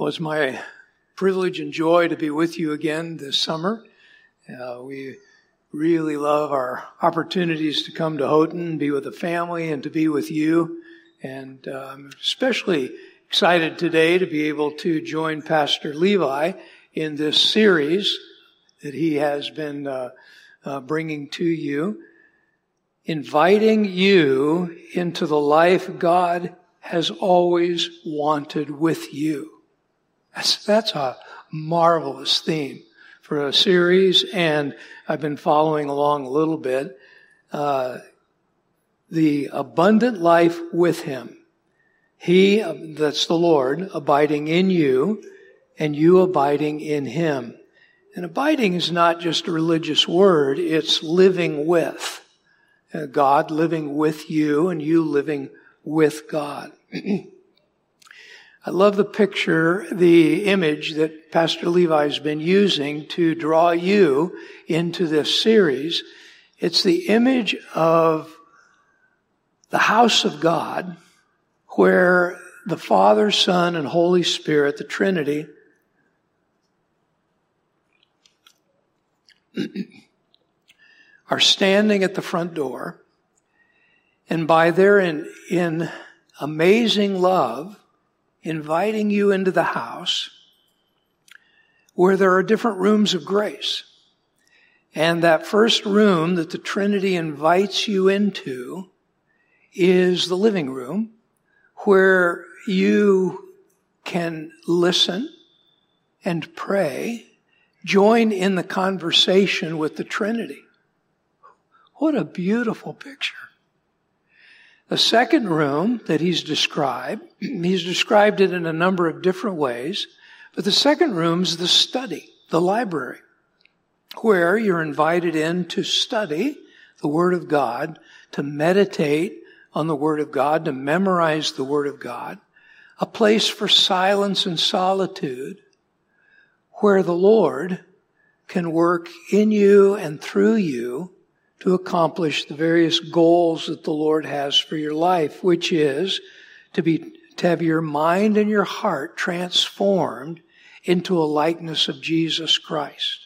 Well, it's my privilege and joy to be with you again this summer. We really love our opportunities to come to Houghton, be with the family, and to be with you. And I'm especially excited today to be able to join Pastor Levi in this series that he has been bringing to you, inviting you into the life God has always wanted with you. That's a marvelous theme for a series, and I've been following along a little bit. The abundant life with Him. He, that's the Lord, abiding in you, and you abiding in Him. And abiding is not just a religious word, it's living with. God living with you, and you living with God. I love the picture, the image that Pastor Levi's been using to draw you into this series. It's the image of the house of God, where the Father, Son, and Holy Spirit, the Trinity, are standing at the front door, and by their in amazing love, inviting you into the house where there are different rooms of grace. And that first room that the Trinity invites you into is the living room, where you can listen and pray, join in the conversation with the Trinity. What a beautiful picture. The second room that he's described it in a number of different ways, but the second room is the study, the library, where you're invited in to study the Word of God, to meditate on the Word of God, to memorize the Word of God, a place for silence and solitude, where the Lord can work in you and through you to accomplish the various goals that the Lord has for your life, which is to have your mind and your heart transformed into a likeness of Jesus Christ.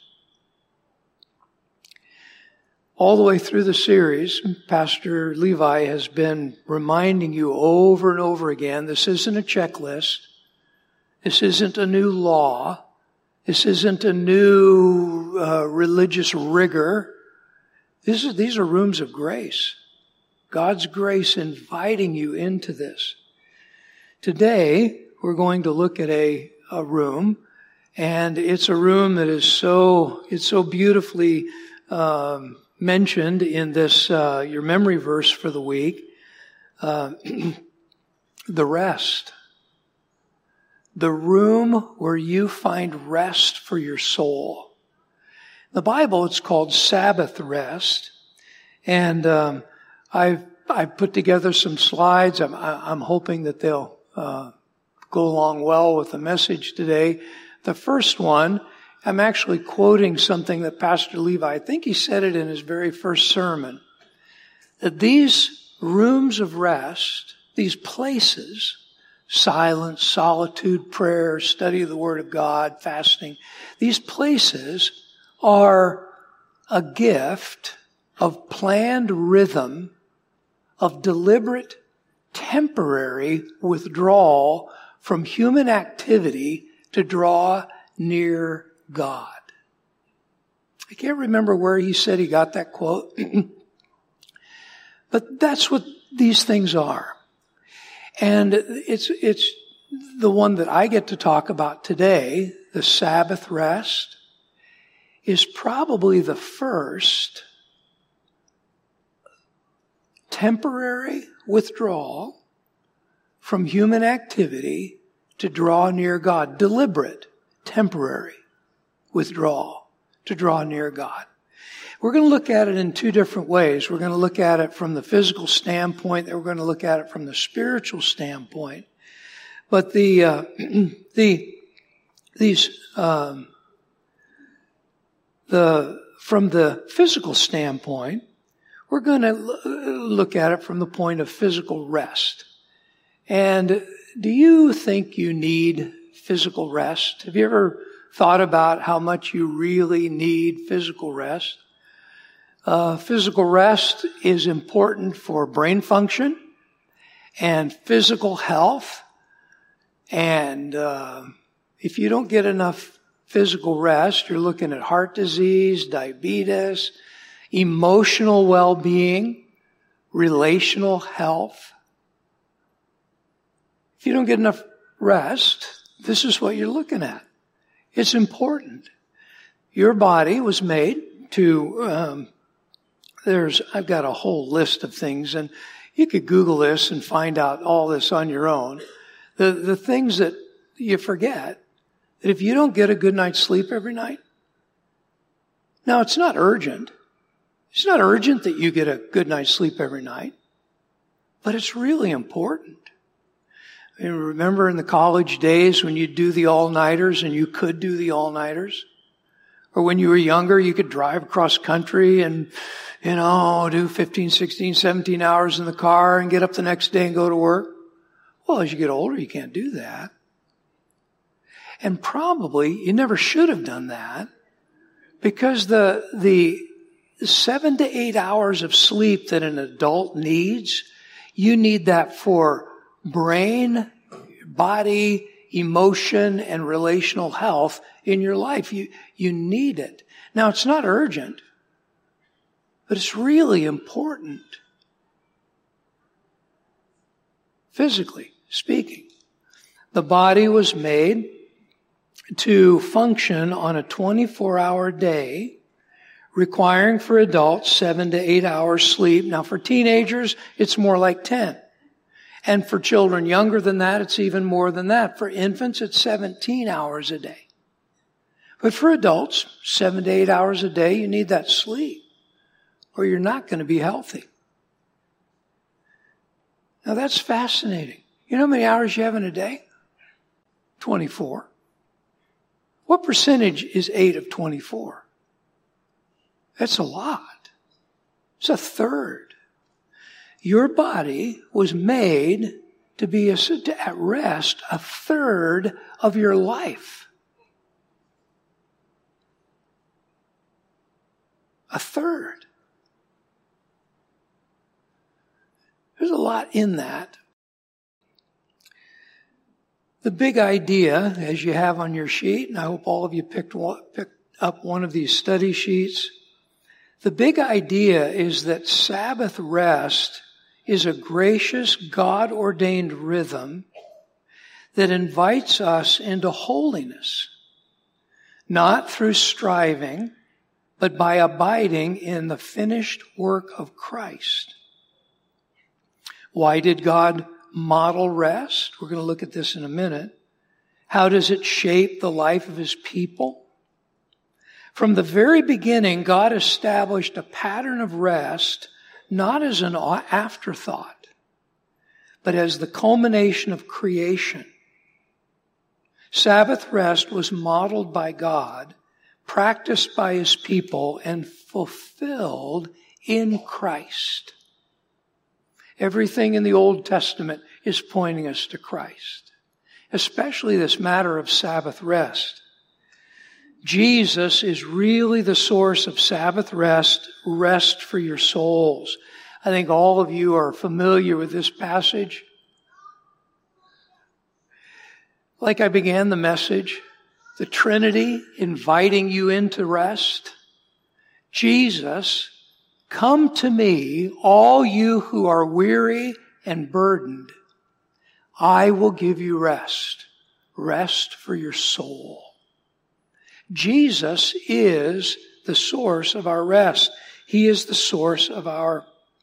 All the way through the series, Pastor Levi has been reminding you over and over again, this isn't a checklist. This isn't a new law. This isn't a new religious rigor. These are rooms of grace. God's grace inviting you into this. Today, we're going to look at a room, and it's a room that is so beautifully mentioned in this, your memory verse for the week, the rest. The room where you find rest for your soul. In the Bible, it's called Sabbath rest, and I've put together some slides. I'm hoping that they'll go along well with the message today. The first one, I'm actually quoting something that Pastor Levi, I think he said it in his very first sermon, that these rooms of rest, these places, silence, solitude, prayer, study of the Word of God, fasting, these places are a gift of planned rhythm, of deliberate, temporary withdrawal from human activity to draw near God. I can't remember where he said he got that quote, but that's what these things are. And it's the one that I get to talk about today, the Sabbath rest, is probably the first temporary withdrawal from human activity to draw near God. Deliberate, temporary withdrawal to draw near God. We're going to look at it in two different ways. We're going to look at it from the physical standpoint, and we're going to look at it from the spiritual standpoint. But from the physical standpoint, we're going to look at it from the point of physical rest. And do you think you need physical rest? Have you ever thought about how much you really need physical rest? Physical rest is important for brain function and physical health. And if you don't get enough physical rest, you're looking at heart disease, diabetes, emotional well-being, relational health. If you don't get enough rest, this is what you're looking at. It's important. Your body was made to, I've got a whole list of things, and you could Google this and find out all this on your own. The things that you forget, that if you don't get a good night's sleep every night, now it's not urgent. It's not urgent that you get a good night's sleep every night, but it's really important. I mean, remember in the college days when you'd do the all-nighters and you could do the all-nighters? Or when you were younger, you could drive across country and, do 15, 16, 17 hours in the car and get up the next day and go to work. Well, as you get older, you can't do that. And probably you never should have done that because the 7 to 8 hours of sleep that an adult needs, you need that for brain, body, emotion, and relational health in your life. You need it. Now, it's not urgent, but it's really important. Physically speaking, the body was made to function on a 24-hour day, requiring for adults 7 to 8 hours sleep. Now, for teenagers, it's more like 10. And for children younger than that, it's even more than that. For infants, it's 17 hours a day. But for adults, 7 to 8 hours a day, you need that sleep, or you're not going to be healthy. Now, that's fascinating. You know how many hours you have in a day? 24. What percentage is 8 of 24? That's a lot. It's a third. Your body was made to be at rest a third of your life. A third. There's a lot in that. The big idea, as you have on your sheet, and I hope all of you picked up one of these study sheets, the big idea is that Sabbath rest is a gracious, God-ordained rhythm that invites us into holiness, not through striving, but by abiding in the finished work of Christ. Why did God model rest? We're going to look at this in a minute. How does it shape the life of His people? From the very beginning, God established a pattern of rest, not as an afterthought, but as the culmination of creation. Sabbath rest was modeled by God, practiced by His people, and fulfilled in Christ. Everything in the Old Testament is pointing us to Christ, especially this matter of Sabbath rest. Jesus is really the source of Sabbath rest for your souls. I think all of you are familiar with this passage. Like I began the message, the Trinity inviting you into rest. Jesus, come to me, all you who are weary and burdened. I will give you rest. Rest for your soul. Jesus is the source of our rest. He is the source of our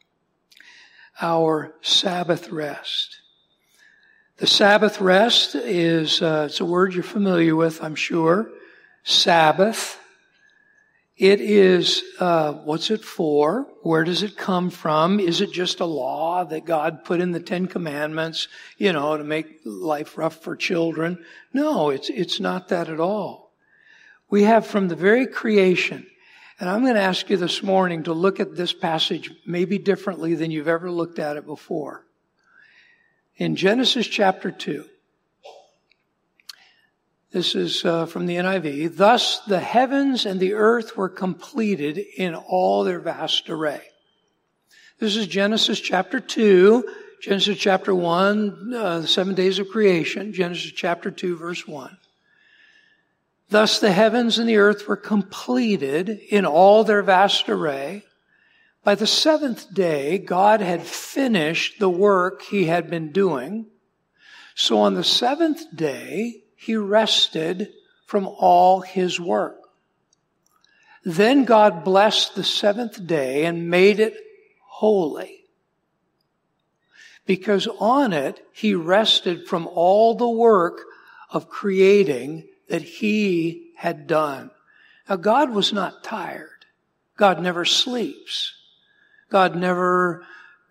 Sabbath rest. The Sabbath rest is, it's a word you're familiar with, I'm sure. Sabbath. It is, what's it for? Where does it come from? Is it just a law that God put in the 10 Commandments, to make life rough for children? No, it's not that at all. We have from the very creation, and I'm going to ask you this morning to look at this passage maybe differently than you've ever looked at it before. In Genesis chapter 2, This is from the NIV. Thus the heavens and the earth were completed in all their vast array. This is Genesis chapter 2, Genesis chapter 1, the 7 days of creation, Genesis chapter 2, verse 1. Thus the heavens and the earth were completed in all their vast array. By the seventh day, God had finished the work he had been doing. So on the seventh day, he rested from all his work. Then God blessed the seventh day and made it holy, because on it he rested from all the work of creating that he had done. Now God was not tired. God never sleeps. God never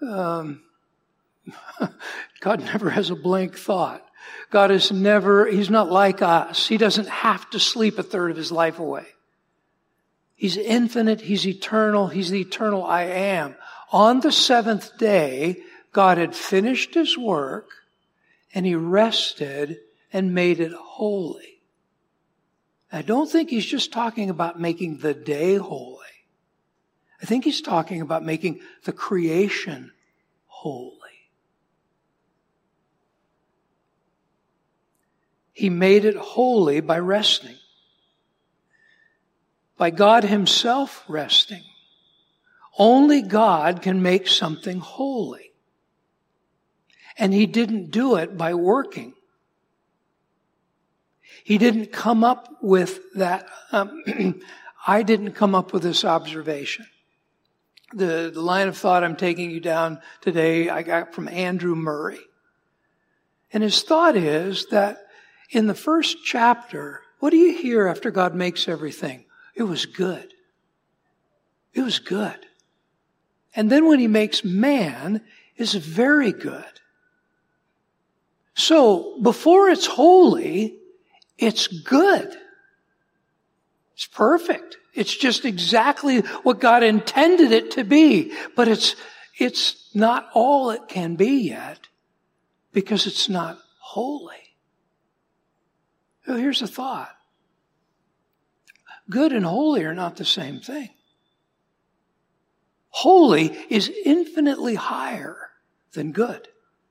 has a blank thought. God is never, he's not like us. He doesn't have to sleep a third of his life away. He's infinite. He's eternal. He's the eternal I am. On the seventh day, God had finished his work and he rested and made it holy. I don't think he's just talking about making the day holy. I think he's talking about making the creation holy. He made it holy by resting. By God himself resting. Only God can make something holy. And he didn't do it by working. He didn't come up with that. I didn't come up with this observation. The line of thought I'm taking you down today, I got from Andrew Murray. And his thought is that in the first chapter, what do you hear after God makes everything? It was good. It was good. And then when he makes man, it's very good. So before it's holy, it's good. It's perfect. It's just exactly what God intended it to be. But it's not all it can be yet because it's not holy. Well, here's a thought. Good and holy are not the same thing. Holy is infinitely higher than good.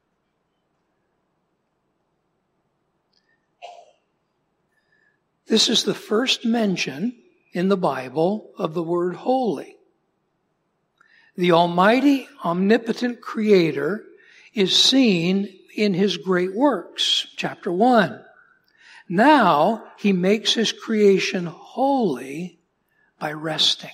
This is the first mention in the Bible of the word holy. The almighty, omnipotent creator is seen in his great works, chapter 1. Now he makes his creation holy by resting.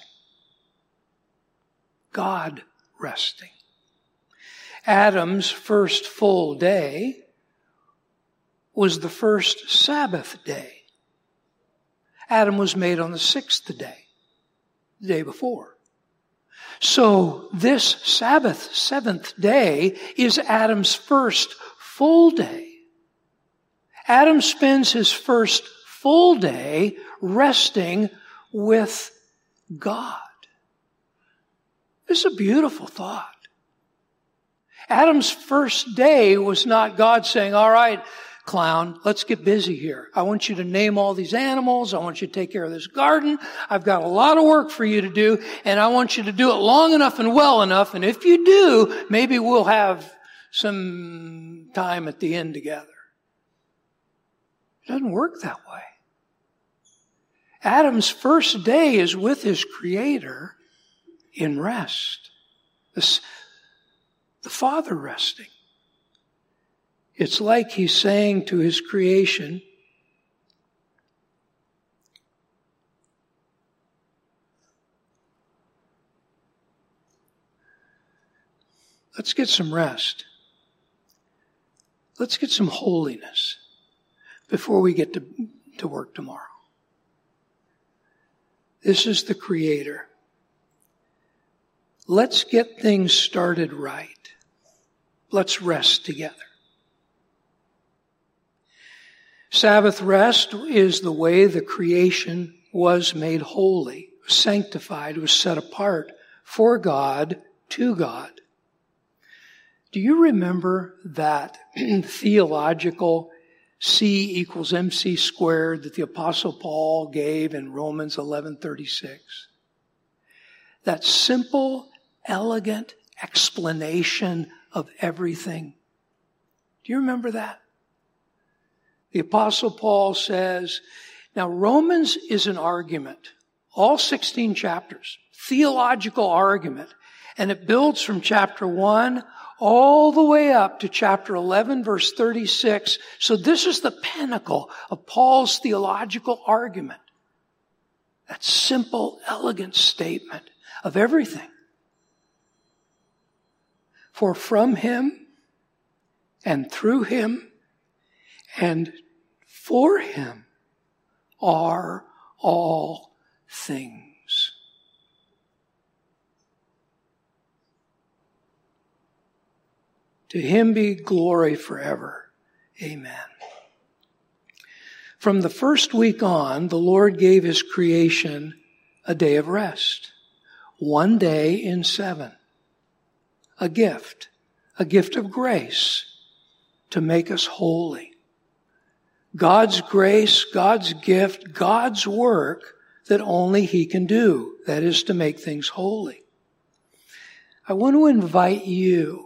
God resting. Adam's first full day was the first Sabbath day. Adam was made on the sixth day, the day before. So this Sabbath, seventh day, is Adam's first full day. Adam spends his first full day resting with God. This is a beautiful thought. Adam's first day was not God saying, all right, clown, let's get busy here. I want you to name all these animals. I want you to take care of this garden. I've got a lot of work for you to do, and I want you to do it long enough and well enough. And if you do, maybe we'll have some time at the end together. It doesn't work that way. Adam's first day is with his Creator in rest. The Father resting. It's like he's saying to his creation, let's get some rest. Let's get some holiness before we get to work tomorrow. This is the Creator. Let's get things started right. Let's rest together. Sabbath rest is the way the creation was made holy, sanctified, was set apart for God, to God. Do you remember that theological C equals MC squared that the Apostle Paul gave in Romans 11:36. That simple, elegant explanation of everything. Do you remember that? The Apostle Paul says, now Romans is an argument. All 16 chapters. Theological argument. And it builds from chapter 1 all the way up to chapter 11, verse 36. So this is the pinnacle of Paul's theological argument. That simple, elegant statement of everything. For from him and through him and for him are all things. To him be glory forever. Amen. From the first week on, the Lord gave his creation a day of rest. 1 day in 7. A gift of grace to make us holy. God's grace, God's gift, God's work that only he can do. That is to make things holy. I want to invite you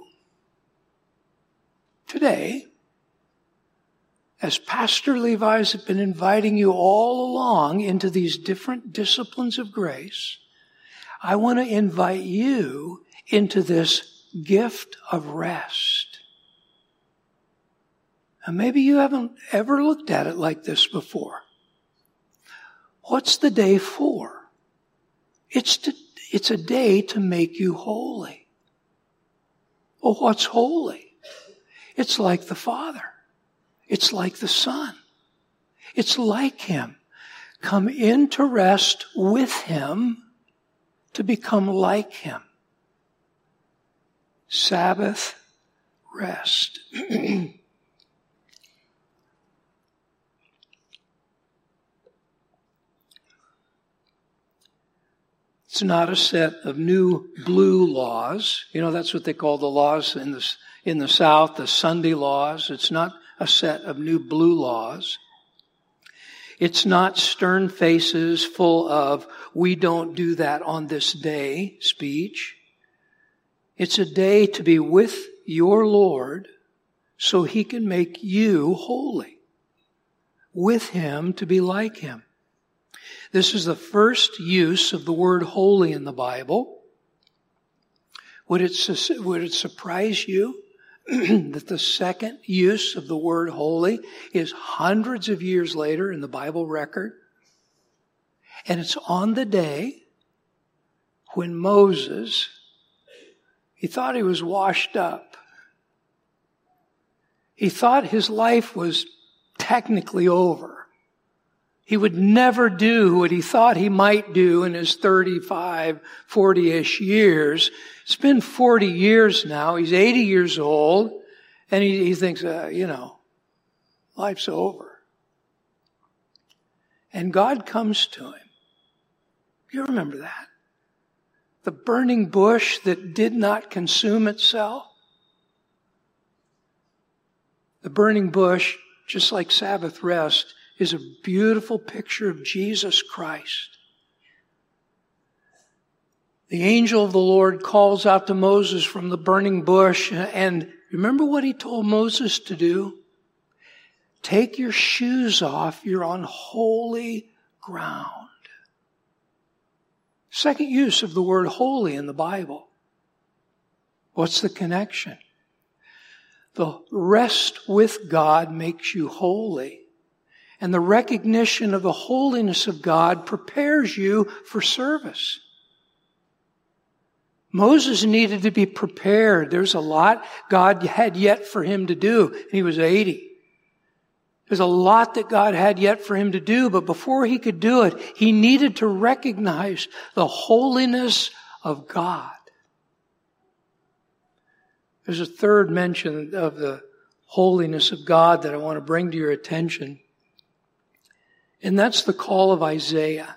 today, as Pastor Levi's have been inviting you all along into these different disciplines of grace, I want to invite you into this gift of rest. And maybe you haven't ever looked at it like this before. What's the day for? It's a day to make you holy. Well, what's holy? It's like the Father. It's like the Son. It's like him. Come into rest with him to become like him. Sabbath rest. It's not a set of new blue laws. You know, that's what they call the laws in the South, the Sunday laws. It's not a set of new blue laws. It's not stern faces full of, we don't do that on this day speech. It's a day to be with your Lord so he can make you holy. With him to be like him. This is the first use of the word holy in the Bible. Would it surprise you that the second use of the word holy is hundreds of years later in the Bible record? And it's on the day when Moses, he thought he was washed up. He thought his life was technically over. He would never do what he thought he might do in his 35, 40-ish years. It's been 40 years now. He's 80 years old. And he thinks, life's over. And God comes to him. You remember that? The burning bush that did not consume itself. The burning bush, just like Sabbath rest, is a beautiful picture of Jesus Christ. The angel of the Lord calls out to Moses from the burning bush, and remember what he told Moses to do? Take your shoes off, you're on holy ground. Second use of the word holy in the Bible. What's the connection? The rest with God makes you holy. And the recognition of the holiness of God prepares you for service. Moses needed to be prepared. There's a lot God had yet for him to do. He was 80. There's a lot that God had yet for him to do, but before he could do it, he needed to recognize the holiness of God. There's a third mention of the holiness of God that I want to bring to your attention. And that's the call of Isaiah.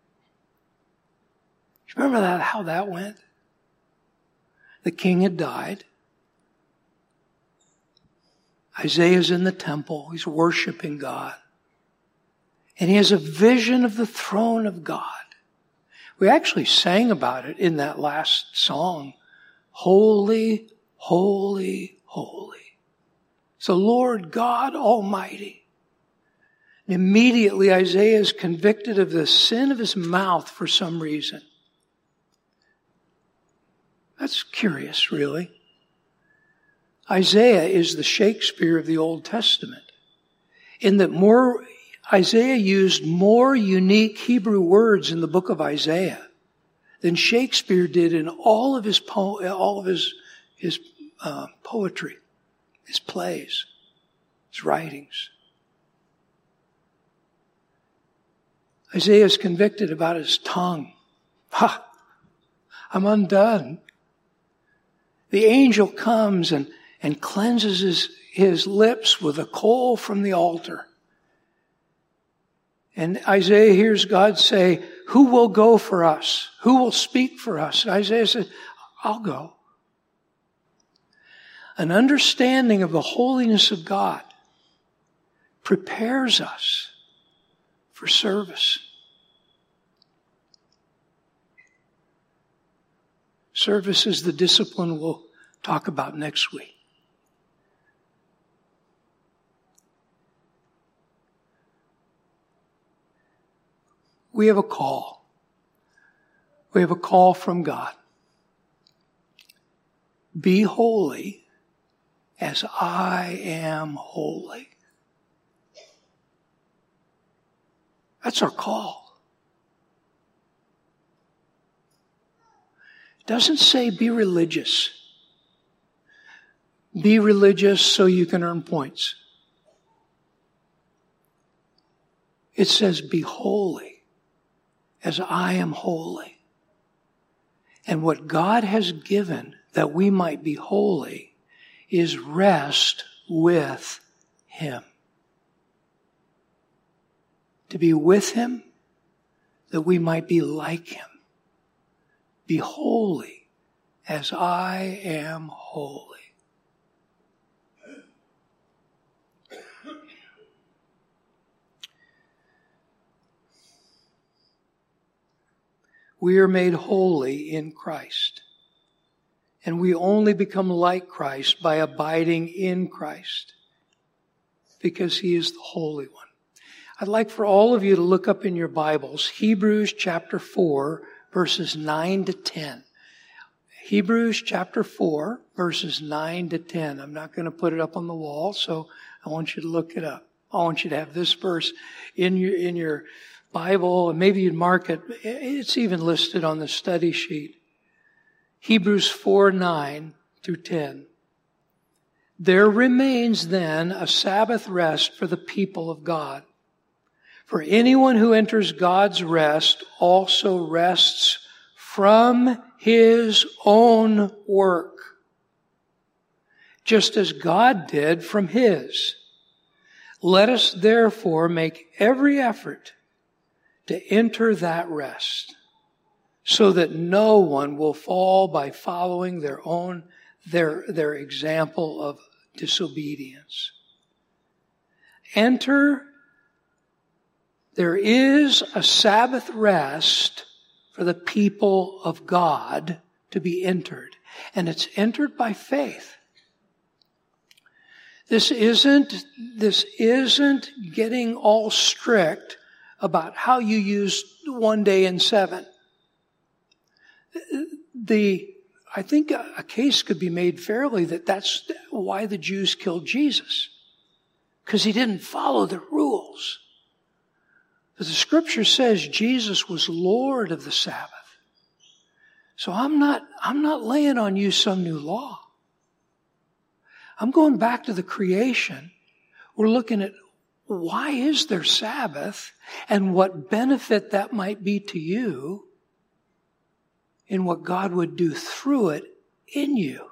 Remember that, how that went? The king had died. Isaiah's in the temple. He's worshiping God. And he has a vision of the throne of God. We actually sang about it in that last song. Holy, holy, holy. It's the Lord God Almighty. And immediately Isaiah is convicted of the sin of his mouth for some reason. That's curious, really. Isaiah is the Shakespeare of the Old Testament, in that Isaiah used more unique Hebrew words in the book of Isaiah than Shakespeare did in all of his poetry, his plays, his writings. Isaiah is convicted about his tongue. I'm undone. The angel comes and cleanses his lips with a coal from the altar. And Isaiah hears God say, who will go for us? Who will speak for us? And Isaiah said, I'll go. An understanding of the holiness of God prepares us for service. Service is the discipline we'll talk about next week. We have a call. We have a call from God. Be holy as I am holy. That's our call. It doesn't say be religious. Be religious so you can earn points. It says be holy as I am holy. And what God has given that we might be holy is rest with Him. To be with Him, that we might be like Him. Be holy as I am holy. We are made holy in Christ. And we only become like Christ by abiding in Christ, because He is the Holy One. I'd like for all of you to look up in your Bibles, Hebrews chapter 4, verses 9 to 10. Hebrews chapter 4, verses 9 to 10. I'm not going to put it up on the wall, so I want you to look it up. I want you to have this verse in your Bible, and maybe you'd mark it. It's even listed on the study sheet. Hebrews 4, 9 through 10. There remains then a Sabbath rest for the people of God. For anyone who enters God's rest also rests from his own work, just as God did from His. Let us therefore make every effort to enter that rest, so that no one will fall by following their example of disobedience. There is a Sabbath rest for the people of God to be entered, and it's entered by faith. This isn't getting all strict about how you use one day in 7. I think a case could be made fairly that that's why the Jews killed Jesus, because He didn't follow the rules. But the Scripture says Jesus was Lord of the Sabbath. So I'm not laying on you some new law. I'm going back to the creation. We're looking at why is there Sabbath and what benefit that might be to you in what God would do through it in you.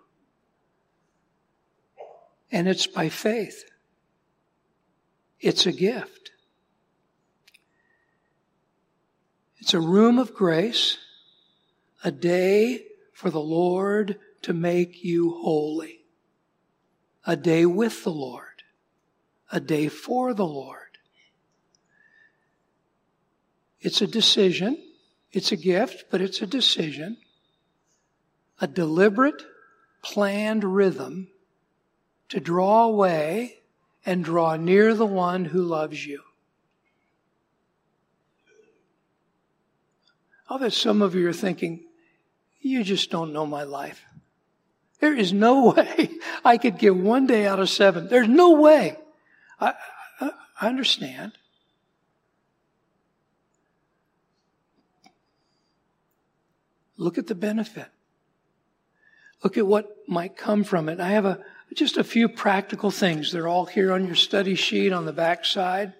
And it's by faith. It's a gift. It's a room of grace, a day for the Lord to make you holy, a day with the Lord. a day for the Lord. It's a decision. It's a gift, but it's a decision. A deliberate, planned rhythm to draw away and draw near the one who loves you. I'll bet some of you are thinking, you just don't know my life. There is no way I could get one day out of 7. There's no way. I understand. Look at the benefit. Look at what might come from it. I have just a few practical things. They're all here on your study sheet on the back side.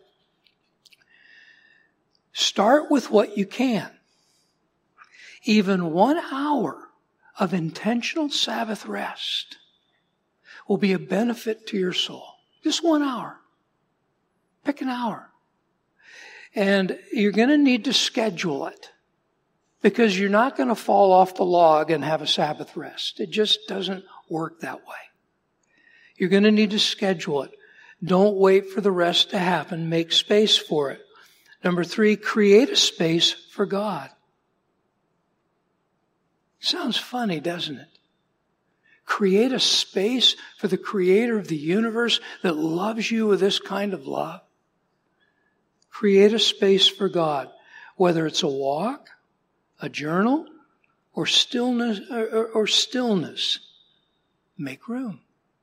Start with what you can. Even 1 hour of intentional Sabbath rest will be a benefit to your soul. Just 1 hour. Pick an hour. And you're going to need to schedule it, because you're not going to fall off the log and have a Sabbath rest. It just doesn't work that way. You're going to need to schedule it. Don't wait for the rest to happen. Make space for it. Number 3, create a space for God. Sounds funny, doesn't it? Create a space for the Creator of the universe that loves you with this kind of love. Create a space for God, whether it's a walk, a journal, or stillness. Make room.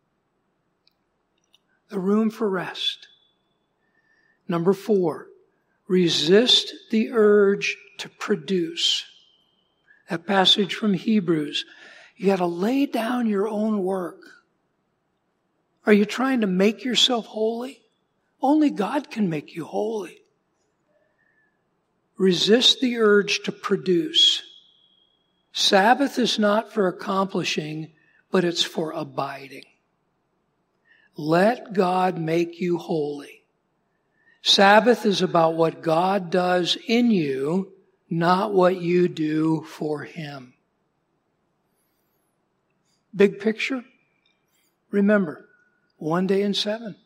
The room for rest. Number 4, resist the urge to produce. That passage from Hebrews, you got to lay down your own work. Are you trying to make yourself holy? Only God can make you holy. Resist the urge to produce. Sabbath is not for accomplishing, but it's for abiding. Let God make you holy. Sabbath is about what God does in you, not what you do for Him. Big picture? Remember, 1 day in 7.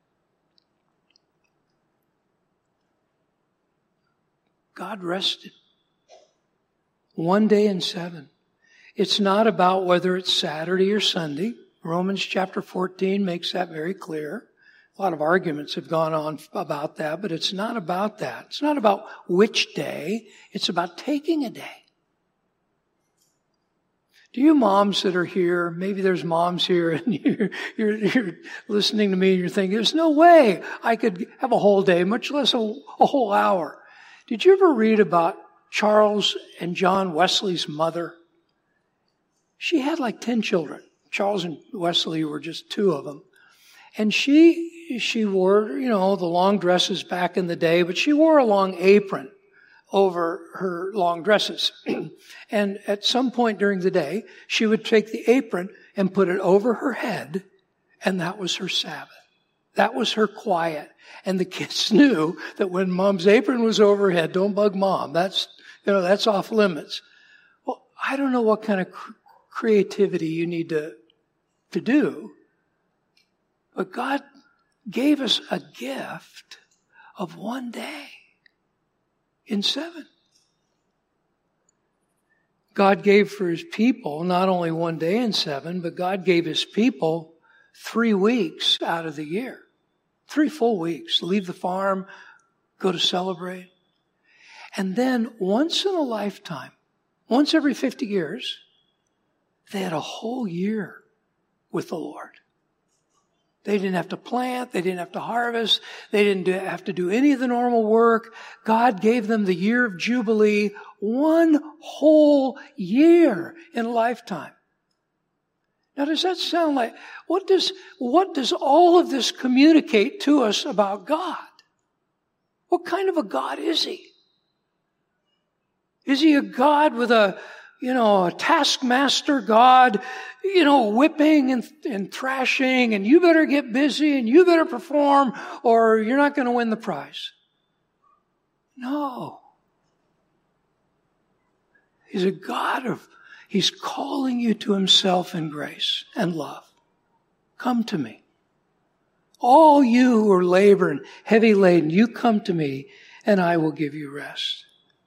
God rested. 1 day in 7. It's not about whether it's Saturday or Sunday. Romans chapter 14 makes that very clear. A lot of arguments have gone on about that, but it's not about that. It's not about which day. It's about taking a day. Do you moms that are here, maybe there's moms here and you're listening to me and you're thinking, there's no way I could have a whole day, much less a whole hour. Did you ever read about Charles and John Wesley's mother? She had like 10 children. Charles and Wesley were just 2 of them. And she wore, the long dresses back in the day, but she wore a long apron over her long dresses. And at some point during the day, she would take the apron and put it over her head, and that was her Sabbath. That was her quiet. And the kids knew that when Mom's apron was over her head, don't bug Mom. That's off limits. Well, I don't know what kind of creativity you need to do, but God gave us a gift of 1 day in 7. God gave for His people not only 1 day in 7, but God gave His people 3 weeks out of the year. 3 full weeks. Leave the farm, go to celebrate. And then once in a lifetime, once every 50 years, they had a whole year with the Lord. They didn't have to plant. They didn't have to harvest. They didn't have to do any of the normal work. God gave them the year of Jubilee, 1 whole year in a lifetime. Now, does that sound like, what does all of this communicate to us about God? What kind of a God is He? Is He a God with a taskmaster God, whipping and thrashing, and you better get busy and you better perform or you're not going to win the prize? No. He's a God He's calling you to Himself in grace and love. Come to me. All you who are laboring, heavy laden, you come to me and I will give you rest.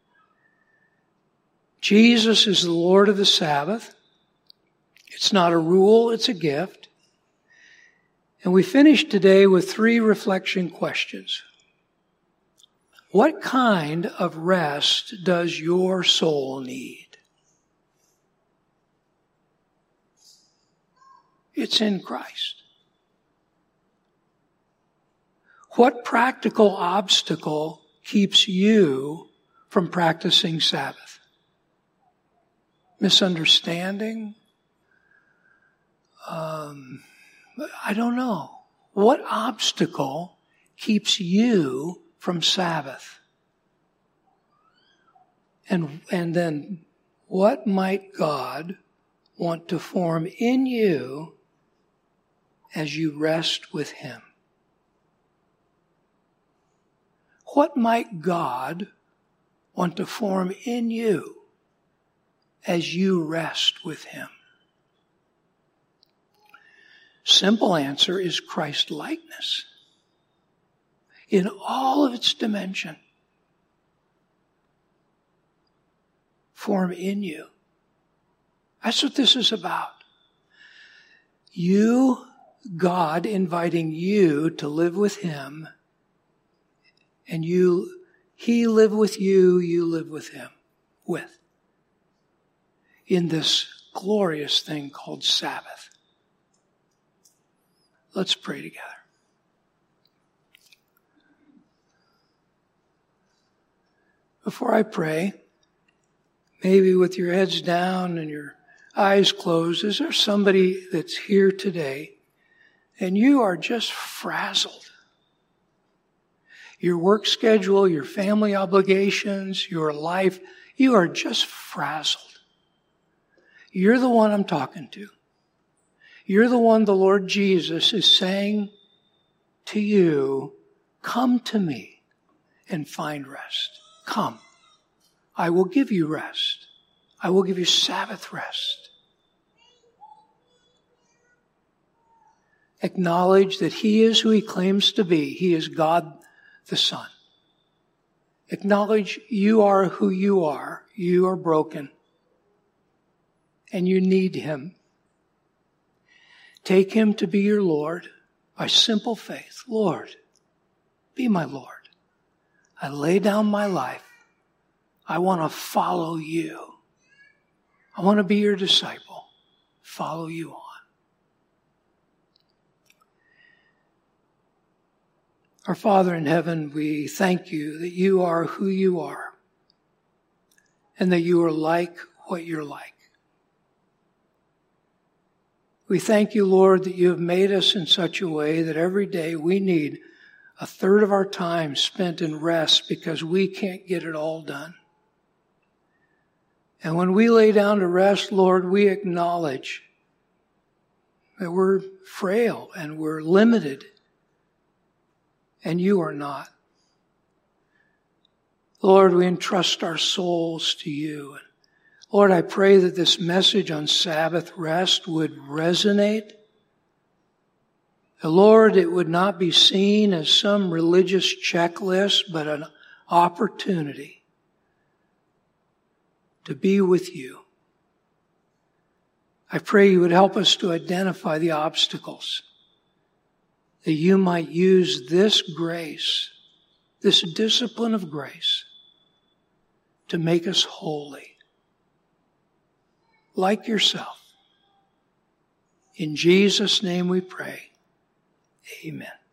Jesus is the Lord of the Sabbath. It's not a rule, it's a gift. And we finish today with 3 reflection questions. What kind of rest does your soul need? It's in Christ. What practical obstacle keeps you from practicing Sabbath? Misunderstanding? I don't know. What obstacle keeps you from Sabbath? And then what might God want to form in you as you rest with Him? What might God want to form in you as you rest with Him? Simple answer is Christ-likeness in all of its dimension. Form in you. That's what this is about. You, God inviting you to live with Him, and He live with you, you live with Him, in this glorious thing called Sabbath. Let's pray together. Before I pray, maybe with your heads down and your eyes closed, is there somebody that's here today and you are just frazzled? Your work schedule, your family obligations, your life, you are just frazzled. You're the one I'm talking to. You're the one the Lord Jesus is saying to you, come to me and find rest. Come. I will give you rest. I will give you Sabbath rest. Acknowledge that He is who He claims to be. He is God the Son. Acknowledge you are who you are. You are broken. And you need Him. Take Him to be your Lord by simple faith. Lord, be my Lord. I lay down my life. I want to follow you. I want to be your disciple. Follow you on. Our Father in heaven, we thank you that you are who you are and that you are like what you're like. We thank you, Lord, that you have made us in such a way that every day we need a third of our time spent in rest because we can't get it all done. And when we lay down to rest, Lord, we acknowledge that we're frail and we're limited, and you are not. Lord, we entrust our souls to you. Lord, I pray that this message on Sabbath rest would resonate. Lord, it would not be seen as some religious checklist, but an opportunity to be with you. I pray you would help us to identify the obstacles, that you might use this grace, this discipline of grace, to make us holy, like yourself. In Jesus' name we pray. Amen.